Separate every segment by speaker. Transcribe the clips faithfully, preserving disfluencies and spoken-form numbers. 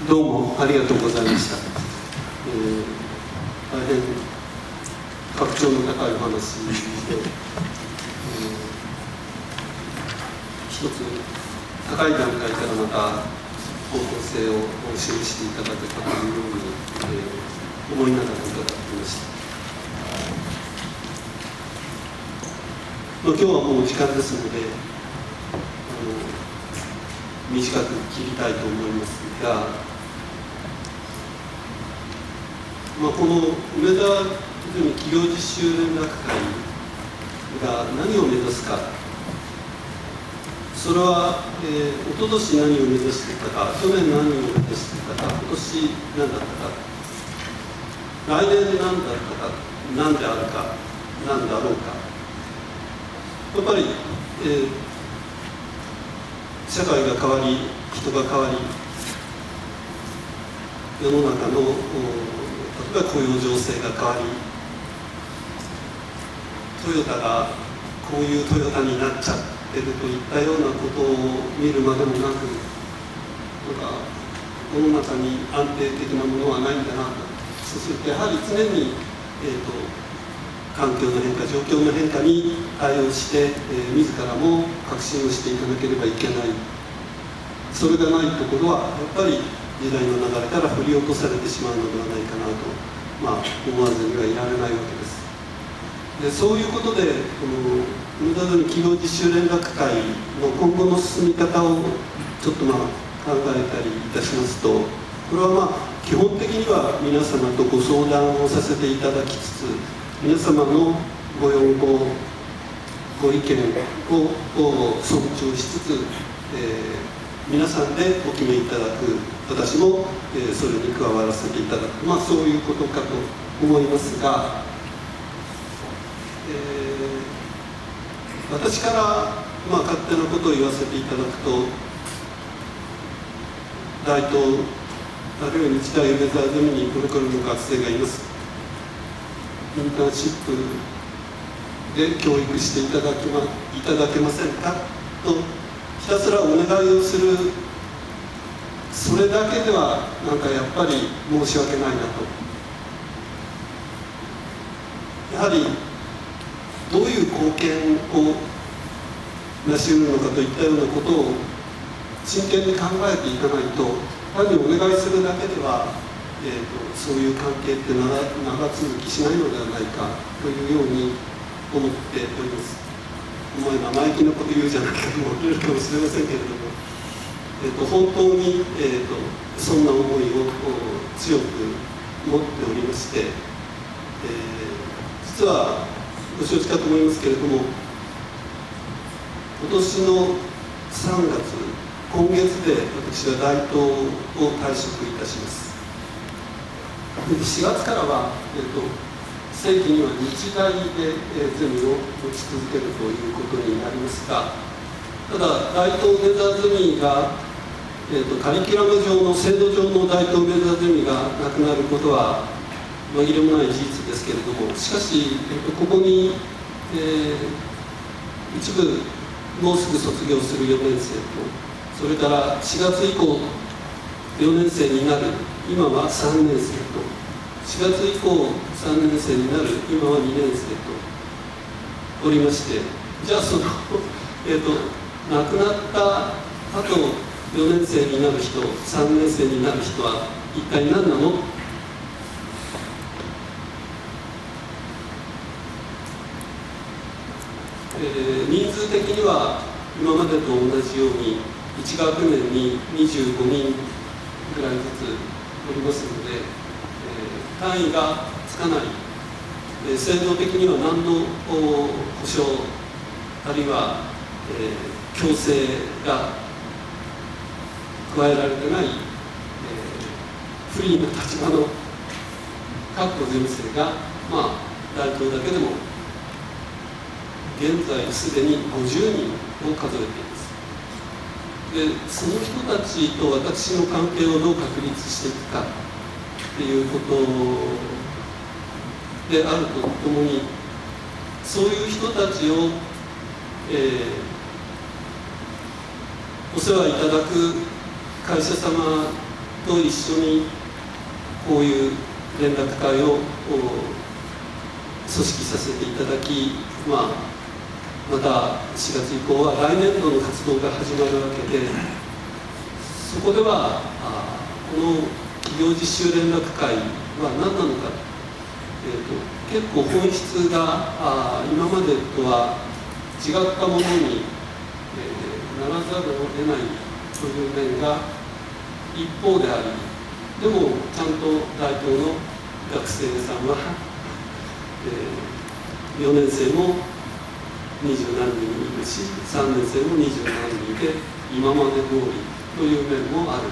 Speaker 1: どうもありがとうございました。えー、大変格調の高いお話で、えー、一つ高い段階からまた方向性を示していただけたというように、えー、思いながら伺っていました。まあ、今日はもう時間ですので、あの短く切りたいと思いますが、まあ、この梅田企業実習連絡会が何を目指すか、それは、えー、一昨年何を目指していたか、去年何を目指していたか、今年何だったか、来年何だったか、何であるか、何だろうか、やっぱり、えー、社会が変わり、人が変わり、世の中の例えば雇用情勢が変わり、トヨタがこういうトヨタになっちゃってるといったようなことを見るまでもなく、なんか世の中に安定的なものはないんだなと。そうするとやはり常に、えーと、環境の変化、状況の変化に対応して、えー、自らも革新をしていかなければいけない。それがないところはやっぱり時代の流れから振り落とされてしまうのではないかなと、まあ、思わずにはいられないわけです。でそういうことで、この梅田の企業実習連絡会の今後の進み方をちょっとまあ考えたりいたしますと、これはまあ基本的には皆様とご相談をさせていただきつつ、皆様のご要望、ご意見を尊重しつつ、えー、皆さんでお決めいただく、私も、えー、それに加わらせていただく、まあ、そういうことかと思いますが、えー、私から、まあ、勝手なことを言わせていただくと、大東、あるいは日大梅沢ゼミにこれからの学生がいます。インターンシップで教育していただきま、いただけませんかとひたすらお願いをする、それだけではなんかやっぱり申し訳ないなと。やはりどういう貢献を成し得るのかといったようなことを真剣に考えていかないと、単にお願いするだけでは、えーと、そういう関係って長、長続きしないのではないかというように思っております。お前生意気なこと言うじゃないかと思われるかもしれませんけれども、えーと、本当に、えーと、そんな思いを強く持っておりまして、えー、実はご承知かと思いますけれども、今年のさんがつ、今月で私は大東を退職いたします。しがつからは、えーと、正規には日大で、えー、ゼミを持ち続けるということになりますが、ただ大東梅沢ゼミが、えーと、カリキュラム上の制度上の大東梅沢ゼミがなくなることは紛れもない事実ですけれども、しかし、えーと、ここに、えー、一部もうすぐ卒業するよねん生と、それからしがつ以降よねん生になる今はさんねん生と、しがつ以降さんねん生になる今はにねん生とおりまして、じゃあその、えーと、亡くなった後よねん生になる人、さんねん生になる人は一体何なの？えー、人数的には今までと同じようにいち学年ににじゅうごにんぐらいずつおりますので、えー、単位がつかない、えー、制度的には何の保障あるいは、えー、強制が加えられてない、えー、フリーな立場の各ゼミ生が、まあ、大東だけでも現在すでにごじゅうにんを数えています。でその人たちと私の関係をどう確立していくかっていうことであるとともに、そういう人たちを、えー、お世話いただく会社様と一緒にこういう連絡会を組織させていただき、まあ、またしがつ以降は来年度の活動が始まるわけで、そこではあこの企業実習連絡会は何なのか、えー、と結構本質があ今までとは違ったものに、えー、ならざるを得ないという面が一方であり、でもちゃんと大東の学生さんは、えー、よねん生も二十何人いるし、さんねん生も二十何人で今まで通りという面もある。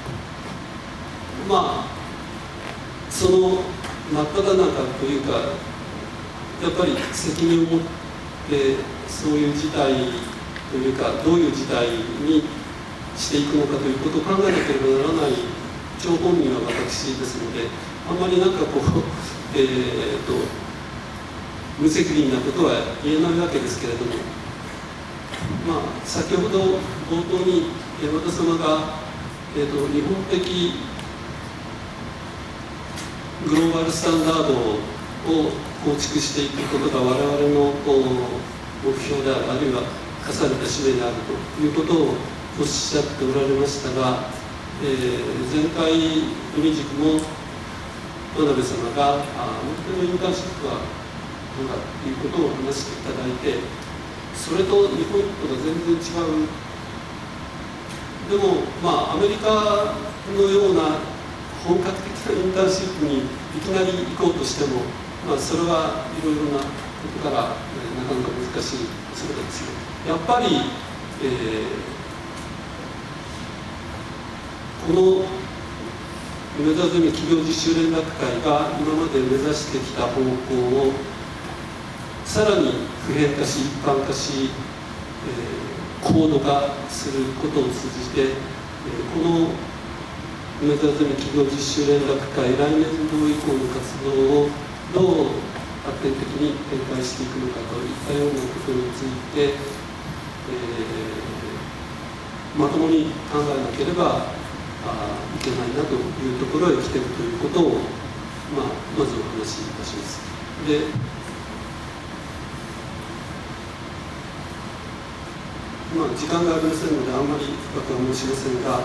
Speaker 1: まあその真っ只中というか、やっぱり責任を持ってそういう事態というか、どういう事態にしていくのかということを考えなければならない張本人は私ですので、あんまりなんかこう、えー、と無責任なことは言えないわけですけれども、まあ、先ほど冒頭に和田様が、えー、と日本的グローバルスタンダードを構築していくことが我々の目標である、あるいは課された使命であるということをおっしゃっておられましたが、えー、前回海塾も真鍋様があ本当にインターンシップはどうだということを話していただいて、それと日本とが全然違う。でもまあアメリカのような本格的なインターンシップにいきなり行こうとしても、まあ、それはいろいろなことから、えー、なかなか難しい。それでですね、やっぱり、えー、この梅田ゼミ企業実習連絡会が今まで目指してきた方向をさらに普遍化し、一般化し、えー、高度化することを通じて、えー、この梅田ゼミ企業実習連絡会来年度以降の活動をどう発展的に展開していくのかといったようなことについて、えー、まともに考えなければあいけないなというところへ来ているということを、まあ、まずお話しいたします。でまあ、時間がありませんのであんまり深くは申しませんが、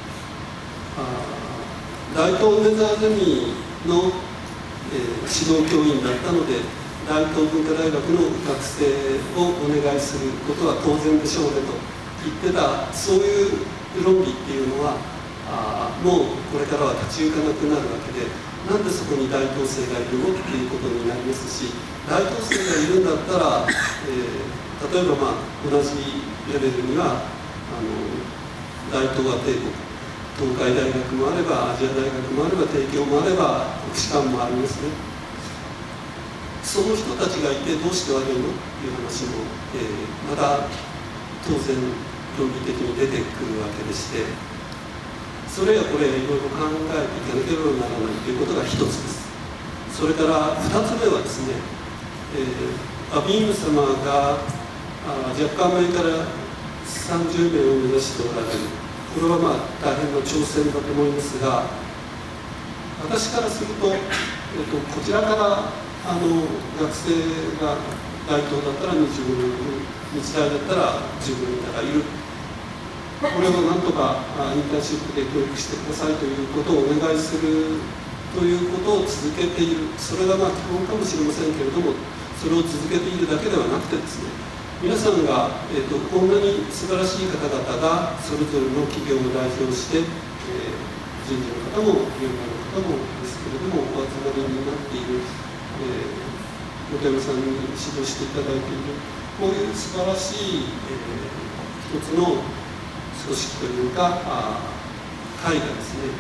Speaker 1: 大東梅沢ゼミの、えー、指導教員だったので、大東文化大学の学生をお願いすることは当然でしょうねと言ってた、そういう論理っていうのはあもうこれからは立ち行かなくなるわけで、なんでそこに大東生がいるのっていうことになりますし、大東生がいるんだったら、えー、例えば、まあ、同じレベルにはあの大東亜帝国、東海大学もあればアジア大学もあれば帝京もあれば国士舘もありますね。その人たちがいてどうして悪いのっていう話も、えー、また当然論理的に出てくるわけでして、それやこれいろいろ考えていかなければならないということが一つです。それから二つ目はですね、えー、アビーム様があ若干前からさんじゅうめいを目指しておられる。これはまあ大変な挑戦だと思いますが、私からすると、えっと、こちらからあの学生が大東だったらにじゅうごにん、日大だったらじゅうごにんがいる。これをなんとかインターンシップで教育してくださいということをお願いするということを続けている。それがまあ基本かもしれませんけれども、それを続けているだけではなくてですね、皆さんが、えー、とこんなに素晴らしい方々がそれぞれの企業を代表して、えー、人事の方も現場の方もですけれどもお集まりになっている、えー、本山さんに指導していただいている、こういう素晴らしい、えー、一つの組織というかあ会がですね、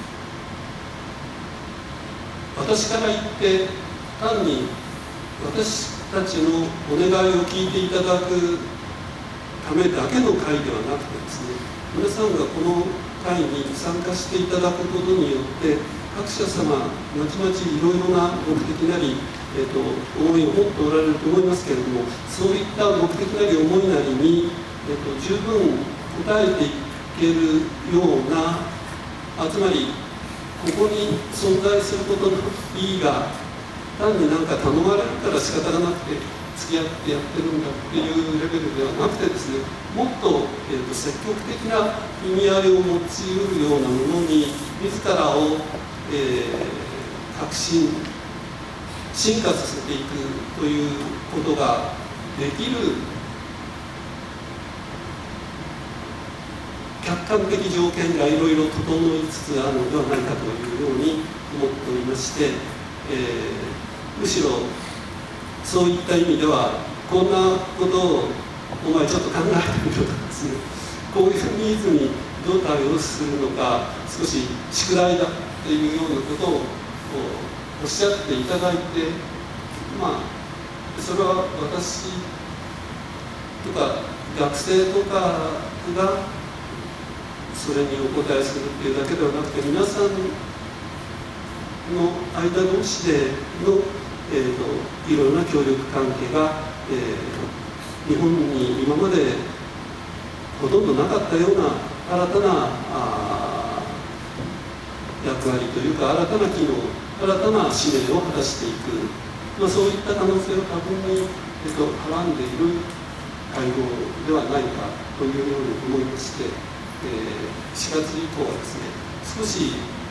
Speaker 1: 私から言って単に私たちのお願いを聞いていただくためだけの会ではなくてですね、皆さんがこの会に参加していただくことによって各社様まちまちいろいろな目的なり、えー、と思いを持っておられると思いますけれども、そういった目的なり思いなりに、えー、と十分応えていけるような、 あつまりここに存在することの意義が単に何か頼まれるから仕方がなくて付き合ってやってるんだっていうレベルではなくてですね、もっと、えーと、積極的な意味合いを持ちうるようなものに自らを、えー、革新進化させていくということができる客観的条件がいろいろ整いつつあるのではないかというように思っておりまして、えー、むしろそういった意味ではこんなことをお前ちょっと考えてみろとかですね、こういうニーズにどう対応するのか少し宿題だっていうようなことをおっしゃっていただいて、まあそれは私とか学生とかがそれにお答えするっていうだけではなくて、皆さんの間同士での、えー、といろいろな協力関係が、えー、日本に今までほとんどなかったような新たなあ役割というか、新たな機能、新たな使命を果たしていく、まあ、そういった可能性を多分に、えー、とはらんでいる会合ではないかというように思いまして、えー、しがつ以降はですね、少し、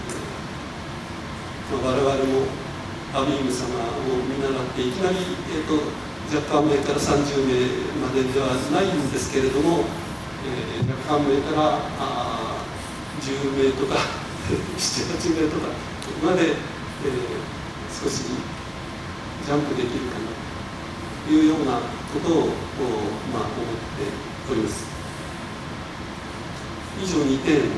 Speaker 1: えーまあ、我々もアビーム様を見習っていきなり、えー、と若干名からさんじゅうめいまでではないんですけれども、えー、若干名からあじゅうめいとかなな、はちめいとかまで、えー、少しジャンプできるかなというようなことを、まあ、思っております。以上にてん、えー、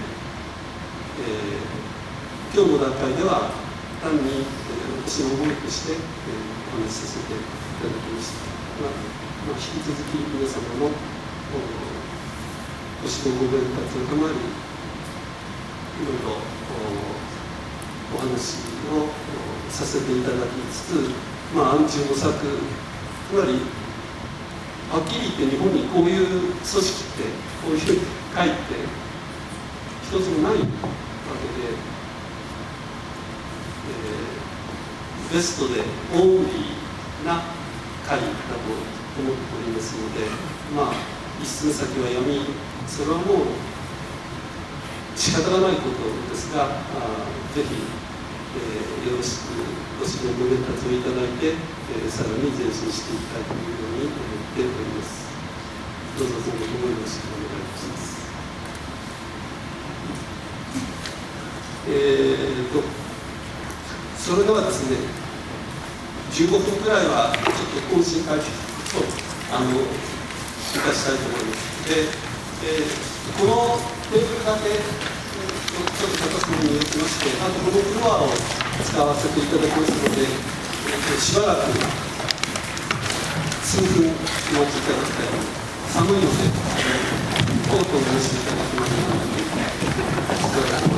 Speaker 1: 今日の段階では単に、えー、私の思いとして、えー、お話しさせていただきました。まあまあ、引き続き皆様のご指導ご鞭撻を賜り、いろいろ お, お話をさせていただきつつ、まあ、暗中模索、つまりはっきり言って日本にこういう組織ってこういう会って一つもないわけで、えー、ベストでオンリーな会だと思っておりますので、まあ一寸先は闇、それはもう仕方がないことですが、あぜひ、えー、よろしくご指導ご鞭撻をいただいて、えー、さらに前進していきたいというように思っております。どうぞそのともよろしくお願いいたします。えーと、それではですね、じゅうごふんくらいはちょっと懇親会をあのいたしたいと思います。で、えー、このテーブルだけちょっと片隅に置きまして、あとこのフロアを使わせていただきますので、えー、しばらく数分お待ちいただきたい。寒いのでコートを出していただきますので、しばらく